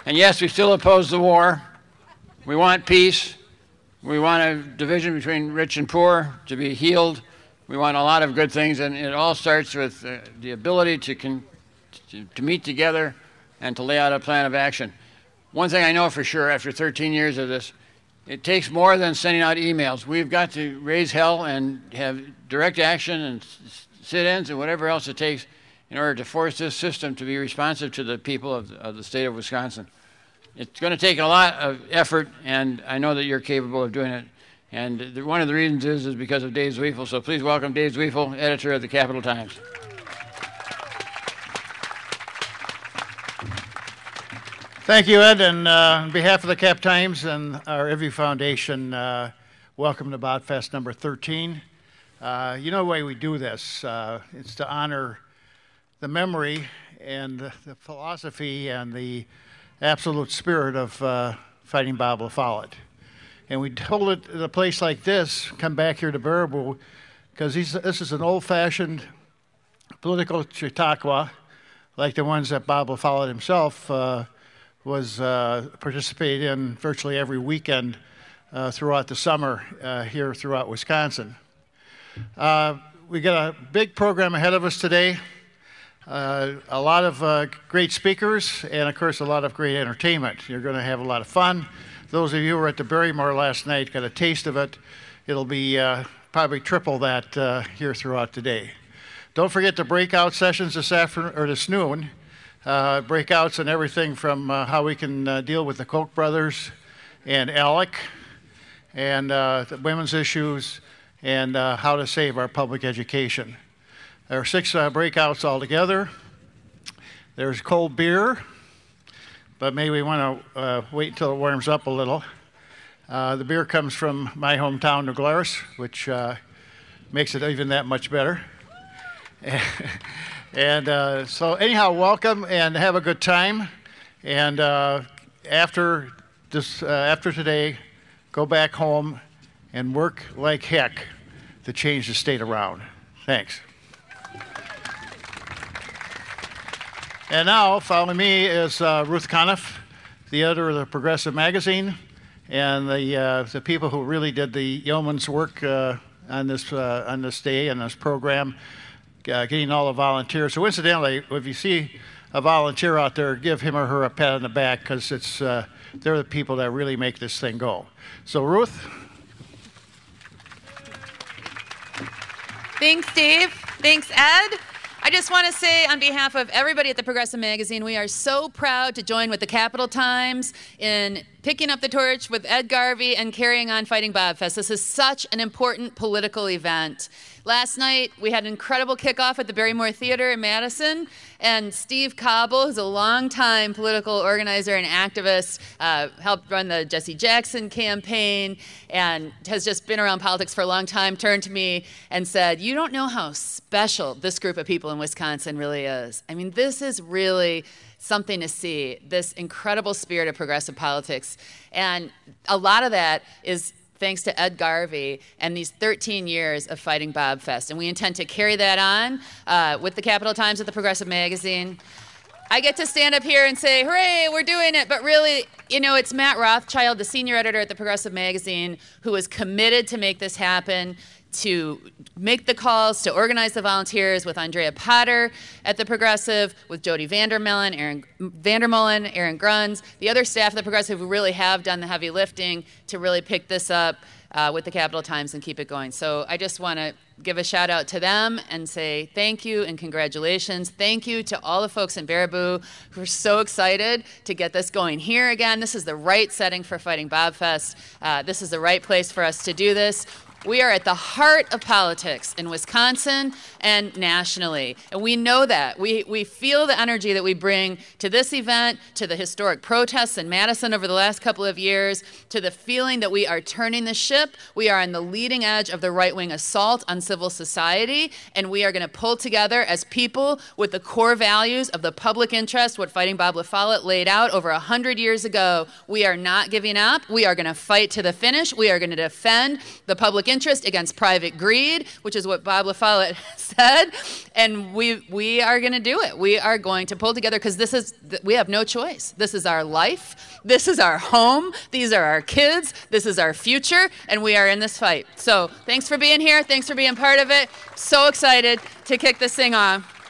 And yes, we still oppose the war. We want peace. We want a division between rich and poor to be healed. We want a lot of good things, and it all starts with the ability to meet together and to lay out a plan of action. One thing I know for sure after 13 years of this, it takes more than sending out emails. We've got to raise hell and have direct action and sit-ins and whatever else it takes in order to force this system to be responsive to the people of the state of Wisconsin. It's going to take a lot of effort, and I know that you're capable of doing it. And one of the reasons is because of Dave Zweifel. So please welcome Dave Zweifel, editor of the Capital Times. Thank you, Ed, and on behalf of the Cap Times and our Ivy Foundation, welcome to BobFest number 13. You know the way we do this. It's to honor the memory and the philosophy and the absolute spirit of Fighting Bob LaFollette. And we told it at a place like this, come back here to Baraboo, because this is an old-fashioned political Chautauqua, like the ones that Bob LaFollette himself was participating in virtually every weekend throughout the summer here throughout Wisconsin. We got a big program ahead of us today. A lot of great speakers and, of course, a lot of great entertainment. You're going to have a lot of fun. Those of you who were at the Barrymore last night got a taste of it. It'll be probably triple that here throughout the day. Don't forget the breakout sessions this afternoon or this noon. Breakouts and everything from how we can deal with the Koch brothers and ALEC and the women's issues and how to save our public education. There are 6 breakouts altogether. There's cold beer, but maybe we want to wait until it warms up a little. The beer comes from my hometown, New Glarus, which makes it even that much better. And so anyhow, welcome and have a good time. And after today, go back home and work like heck to change the state around. Thanks. And now, following me is Ruth Conniff, the editor of the Progressive Magazine, and the people who really did the yeoman's work on this day and this program, getting all the volunteers. So incidentally, if you see a volunteer out there, give him or her a pat on the back, because they're the people that really make this thing go. So Ruth. Thanks, Dave. Thanks, Ed. I just want to say on behalf of everybody at the Progressive Magazine, we are so proud to join with the Capital Times in picking up the torch with Ed Garvey and carrying on Fighting BobFest. This is such an important political event. Last night, we had an incredible kickoff at the Barrymore Theater in Madison, and Steve Cobble, who's a longtime political organizer and activist, helped run the Jesse Jackson campaign and has just been around politics for a long time, turned to me and said, "You don't know how special this group of people in Wisconsin really is. I mean, this is really something to see, this incredible spirit of progressive politics." And a lot of that is thanks to Ed Garvey and these 13 years of Fighting BobFest. And we intend to carry that on with the Capital Times at the Progressive Magazine. I get to stand up here and say, hooray, we're doing it. But really, you know, it's Matt Rothschild, the senior editor at the Progressive Magazine, who is committed to make this happen, to make the calls, to organize the volunteers with Andrea Potter at the Progressive, with Jody Vandermolen, Aaron Gruns, the other staff at the Progressive who really have done the heavy lifting to really pick this up with the Capital Times and keep it going. So I just want to give a shout out to them and say thank you and congratulations. Thank you to all the folks in Baraboo who are so excited to get this going here again. This is the right setting for Fighting BobFest. This is the right place for us to do this. We are at the heart of politics in Wisconsin and nationally. And we know that. We feel the energy that we bring to this event, to the historic protests in Madison over the last couple of years, to the feeling that we are turning the ship. We are on the leading edge of the right-wing assault on civil society, and we are going to pull together as people with the core values of the public interest, what Fighting Bob LaFollette laid out over 100 years ago. We are not giving up. We are going to fight to the finish. We are going to defend the public interest, against private greed, which is what Bob LaFollette said. And we are going to do it. We are going to pull together because we have no choice. This is our life. This is our home. These are our kids. This is our future. And we are in this fight. So thanks for being here. Thanks for being part of it. So excited to kick this thing off.